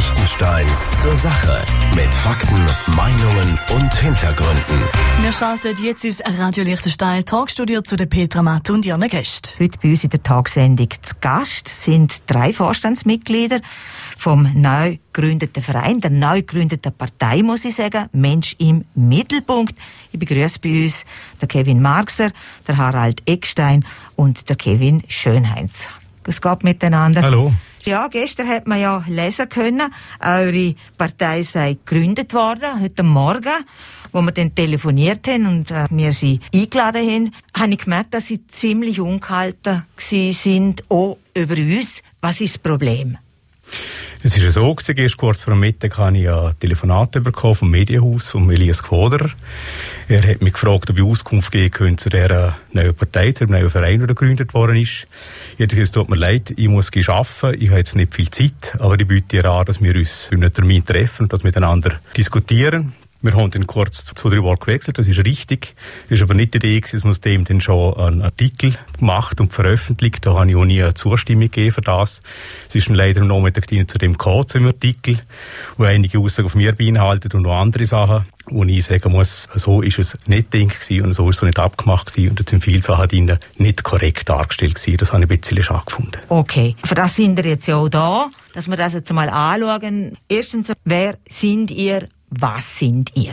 Liechtenstein zur Sache. Mit Fakten, Meinungen und Hintergründen. Wir schalten jetzt ins Radio Liechtenstein Talkstudio zu der Petra Matt und ihren Gästen. Heute bei uns in der Tagsendung zu Gast sind 3 Vorstandsmitglieder vom neu gegründeten Verein, der neu gegründeten Partei, muss ich sagen, Mensch im Mittelpunkt. Ich begrüße bei uns den Kevin Marxer, der Harald Eckstein und der Kevin Schönheinz. Es geht miteinander. Hallo. Ja, gestern hat man ja lesen können, eure Partei sei gegründet worden, heute Morgen, wo wir dann telefoniert haben und wir sie eingeladen haben, habe ich gemerkt, dass sie ziemlich ungehalten sind, auch über uns. Was ist das Problem? Es war so, erst kurz vor dem Mittag habe ich ein Telefonat bekommen vom Medienhaus, von Elias Quoder. Er hat mich gefragt, ob ich Auskunft geben könnte zu dieser neuen Partei, zu dem neuen Verein, der gegründet worden ist. Ich habe gesagt, es tut mir leid, ich muss arbeiten, ich habe jetzt nicht viel Zeit, aber ich biete dir an, dass wir uns in einem Termin treffen und das miteinander diskutieren. Wir haben dann kurz 2-3 Worte gewechselt, das ist richtig. Es ist aber nicht die Idee, dass man aus dem dann schon einen Artikel gemacht und veröffentlicht. Da habe ich auch nie eine Zustimmung gegeben für das. Es ist dann leider am Nachmittag zu dem gekommen, zu dem Artikel, wo einige Aussagen von mir beinhaltet und noch andere Sachen, wo ich sagen muss, so ist es nicht gedacht gewesen und so ist es nicht abgemacht gewesen und da sind viele Sachen drin nicht korrekt dargestellt gewesen. Das habe ich ein bisschen schade gefunden. Okay, für das sind wir jetzt ja auch da, dass wir das jetzt mal anschauen. Erstens, wer sind ihr? Was sind ihr?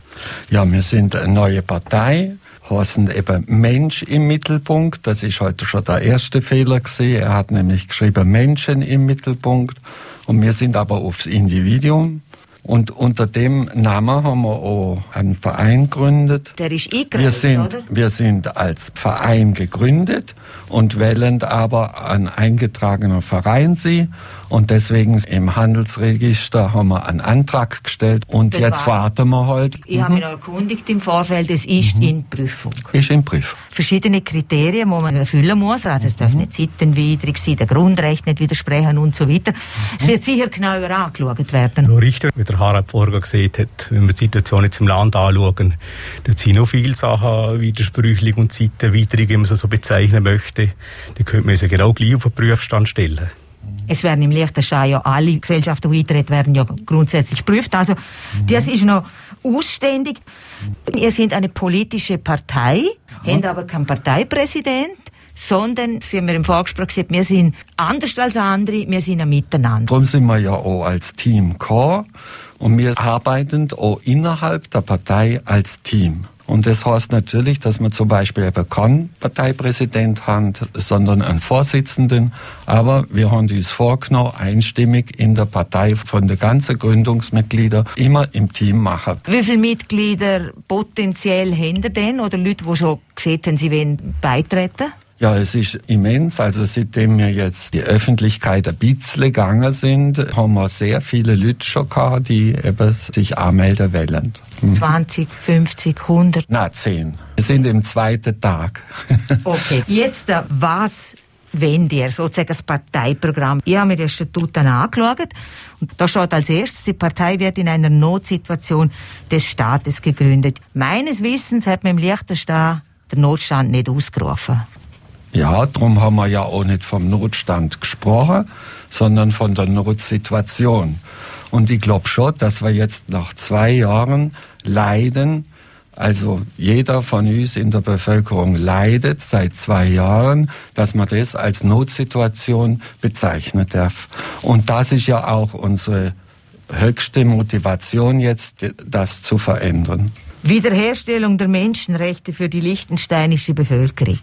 Ja, wir sind eine neue Partei, heißen eben Mensch im Mittelpunkt. Das ist heute schon der erste Fehler gewesen. Er hat nämlich geschrieben Menschen im Mittelpunkt. Und wir sind aber aufs Individuum. Und unter dem Namen haben wir auch einen Verein gegründet. Der ist eingereicht, oder? Wir sind als Verein gegründet und wählen aber ein eingetragener Verein sein. Und deswegen im Handelsregister haben wir einen Antrag gestellt und jetzt warten wir halt. Ich habe mich noch erkundigt im Vorfeld, es ist in Prüfung. Ist in Prüfung. Verschiedene Kriterien, die man erfüllen muss. Also es darf nicht seitenwidrig sein, der Grundrecht nicht widersprechen und so weiter. Es wird sicher genauer angeschaut werden. Nur richtig, wie der Harald vorher gesehen hat, wenn wir die Situation jetzt im Land anschauen, da sind noch viele Sachen widersprüchlich und seitenwidrig, wie man es so bezeichnen möchte. Die könnte man sich genau gleich auf den Prüfstand stellen. Es werden im Liechtenstein ja alle Gesellschaften, die eintreten, werden ja grundsätzlich geprüft. Also, das ist noch ausständig. Ihr seid eine politische Partei, habt aber keinen Parteipräsident, sondern, Sie haben mir im Vorgespräch gesagt, wir sind anders als andere, wir sind ein Miteinander. Darum sind wir ja auch als Team Core und wir arbeiten auch innerhalb der Partei als Team. Und das heißt natürlich, dass wir zum Beispiel eben keinen Parteipräsident haben, sondern einen Vorsitzenden. Aber wir haben uns vorgenommen, einstimmig in der Partei von den ganzen Gründungsmitgliedern immer im Team machen. Wie viele Mitglieder potenziell haben ihr denn? Oder Leute, die schon gesehen haben, sie wollen beitreten? Ja, es ist immens. Also seitdem wir jetzt die Öffentlichkeit ein bisschen gegangen sind, haben wir sehr viele Leute schon gehabt, die eben sich anmelden wollen. 20, 50, 100? Na, 10. Wir sind im 2. Tag. Okay, jetzt was wollt ihr? Sozusagen das Parteiprogramm. Ich habe mir die Statuten angeschaut und da steht als erstes, die Partei wird in einer Notsituation des Staates gegründet. Meines Wissens hat man im Liechtenstein den Notstand nicht ausgerufen. Ja, darum haben wir ja auch nicht vom Notstand gesprochen, sondern von der Notsituation. Und ich glaube schon, dass wir jetzt nach 2 Jahren leiden, also jeder von uns in der Bevölkerung leidet seit 2 Jahren, dass man das als Notsituation bezeichnen darf. Und das ist ja auch unsere höchste Motivation jetzt, das zu verändern. Wiederherstellung der Menschenrechte für die liechtensteinische Bevölkerung.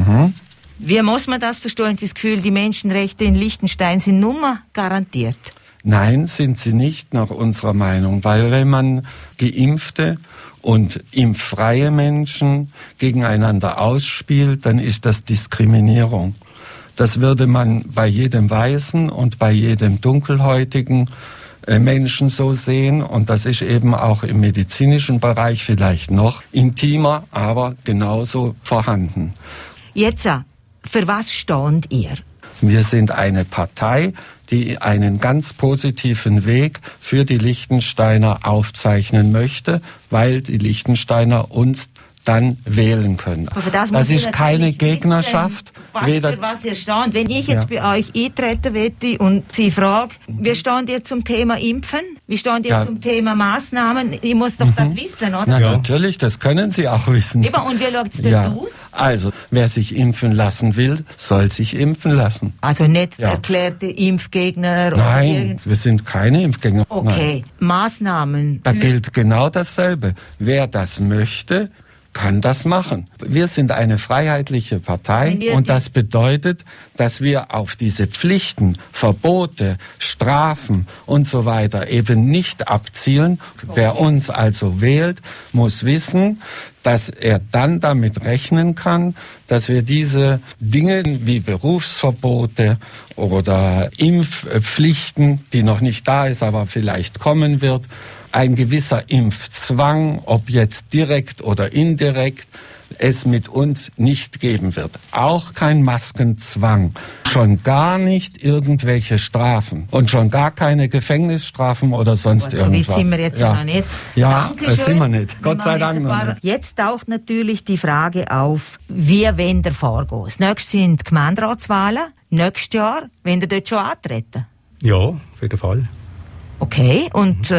Wie muss man das verstehen? Sie das Gefühl, die Menschenrechte in Liechtenstein sind nur garantiert? Nein, sind sie nicht nach unserer Meinung, weil wenn man Geimpfte und impffreie Menschen gegeneinander ausspielt, dann ist das Diskriminierung. Das würde man bei jedem Weißen und bei jedem Dunkelhäutigen Menschen so sehen und das ist eben auch im medizinischen Bereich vielleicht noch intimer, aber genauso vorhanden. Jetzt, für was steht ihr? Wir sind eine Partei, die einen ganz positiven Weg für die Liechtensteiner aufzeichnen möchte, weil die Liechtensteiner uns dann wählen können. Das ist keine Gegnerschaft. Für was ihr steht. Wenn ich jetzt bei euch eintreten möchte und Sie frage, wie steht ihr zum Thema Impfen? Wie steht ihr zum Thema Maßnahmen? Ich muss doch das wissen, oder? Na, natürlich, das können Sie auch wissen. Eben, und wie schaut es dort aus? Also, wer sich impfen lassen will, soll sich impfen lassen. Also nicht erklärte Impfgegner? Nein, wir sind keine Impfgegner. Okay, Nein. Maßnahmen. Da gilt genau dasselbe. Wer das möchte, kann das machen. Wir sind eine freiheitliche Partei und das bedeutet, dass wir auf diese Pflichten, Verbote, Strafen und so weiter eben nicht abzielen. Wer uns also wählt, muss wissen, dass er dann damit rechnen kann, dass wir diese Dinge wie Berufsverbote oder Impfpflichten, die noch nicht da ist, aber vielleicht kommen wird, ein gewisser Impfzwang, ob jetzt direkt oder indirekt, es mit uns nicht geben wird. Auch kein Maskenzwang. Schon gar nicht irgendwelche Strafen. Und schon gar keine Gefängnisstrafen oder sonst irgendwas. So weit sind wir jetzt noch nicht. Ja, das sind wir nicht. Gott sei Dank noch nicht. Jetzt taucht natürlich die Frage auf, wie wollen ihr vorgehen? Das nächste sind Gemeinderatswahlen. Nächstes Jahr, wollen ihr dort schon antreten? Ja, auf jeden Fall. Okay, und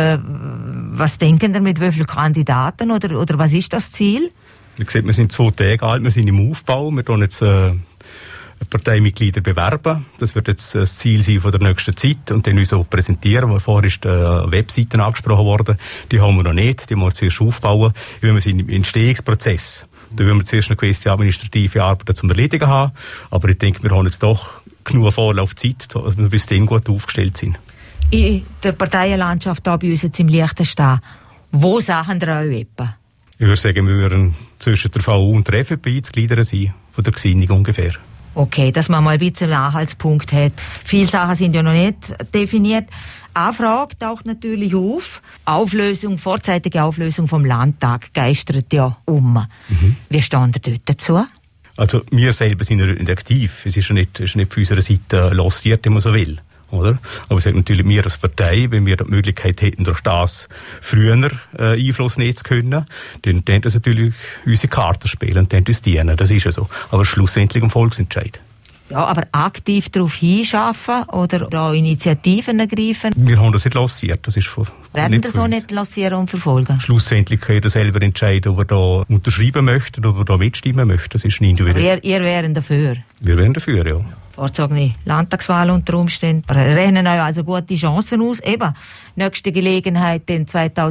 was denken ihr mit wie vielen Kandidaten oder was ist das Ziel? Wie gesagt, wir sind 2 Tage alt, wir sind im Aufbau, wir tun jetzt Parteimitglieder bewerben. Das wird jetzt das Ziel sein von der nächsten Zeit und dann uns auch präsentieren. Vorher ist die Webseite angesprochen worden, die haben wir noch nicht, die müssen wir zuerst aufbauen. Wir sind im Entstehungsprozess. Da wollen wir zuerst eine gewisse administrative Arbeit zum Erledigen haben, aber ich denke, wir haben jetzt doch genug Vorlaufzeit, dass wir bis dahin gut aufgestellt sind. In der Parteienlandschaft hier bei uns jetzt im Liechtenstein, wo sagen ihr euch etwa? Ich würde sagen, wir würden zwischen der VU und der FDP zu gliedern sein, von der Gesinnung ungefähr. Okay, dass man mal ein bisschen einen Anhaltspunkt hat. Viele Sachen sind ja noch nicht definiert. Eine Frage taucht natürlich auf. Vorzeitige Auflösung vom Landtag geistert ja um. Wie stehen ihr dort dazu? Also, wir selber sind ja nicht aktiv. Es ist ja nicht von unserer Seite lanciert, wenn man so will. Oder? Aber es hat natürlich wir als Partei, wenn wir die Möglichkeit hätten, durch das früher Einfluss nehmen zu können, dann das natürlich unsere Karten spielen und dann uns dienen. Das ist ja so. Aber schlussendlich ein Volksentscheid. Ja, aber aktiv darauf hinschaffen oder auch Initiativen ergreifen? Wir haben das nicht lanciert. Das ist werden das auch nicht lancieren und verfolgen? Schlussendlich kann jeder selber entscheiden, ob er da unterschreiben möchte oder ob er da mitstimmen möchte. Das ist individuell. Ihr wären dafür? Wir wären dafür, ja. Vorzogene Landtagswahl unter Umständen. Wir rechnen euch also gute Chancen aus. Eben, nächste Gelegenheit dann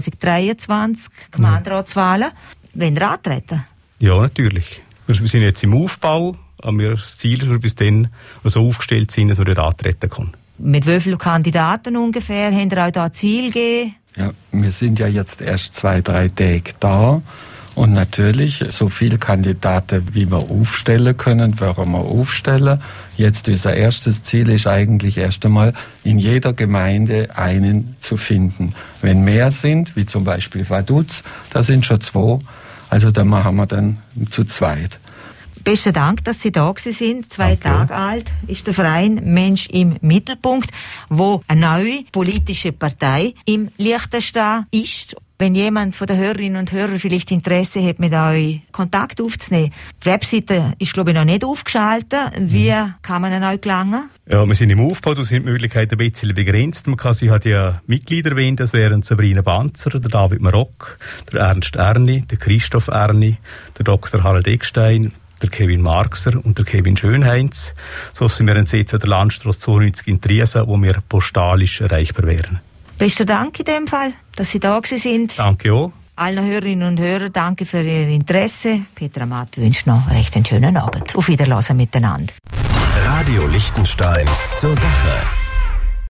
2023, Gemeinderatswahlen. Wenn ihr antreten? Ja, natürlich. Wir sind jetzt im Aufbau, aber das Ziel ist, dass wir bis dann so aufgestellt sind, dass wir dort antreten können. Mit wie vielen Kandidaten ungefähr? Habt ihr euch da ein Ziel gegeben? Ja, wir sind ja jetzt erst 2-3 Tage da. Und natürlich, so viele Kandidaten, wie wir aufstellen können, werden wir aufstellen. Jetzt unser erstes Ziel ist eigentlich erst einmal, in jeder Gemeinde einen zu finden. Wenn mehr sind, wie zum Beispiel Vaduz, da sind schon 2, also da machen wir dann zu zweit. Besten Dank, dass Sie da sind. 2 Tage alt ist der Verein Mensch im Mittelpunkt, wo eine neue politische Partei im Liechtenstein ist. Wenn jemand von den Hörerinnen und Hörern vielleicht Interesse hat, mit euch Kontakt aufzunehmen. Die Webseite ist, glaube ich, noch nicht aufgeschaltet. Wie kann man an euch gelangen? Ja, wir sind im Aufbau, da sind die Möglichkeiten ein bisschen begrenzt. Sie hat ja Mitglieder erwähnt, das wären Sabrina Banzer, der David Marock, der Ernst Erni, der Christoph Erni, der Dr. Harald Eckstein, der Kevin Marxer und der Kevin Schönheinz. So sind wir jetzt an der Landstrasse 92 in Triesen, wo wir postalisch erreichbar wären. Besten Dank in dem Fall, dass Sie da sind. Danke auch. Allen Hörerinnen und Hörern danke für Ihr Interesse. Petra Matt wünscht noch recht einen schönen Abend. Auf Wiedersehen miteinander. Radio Liechtenstein zur Sache.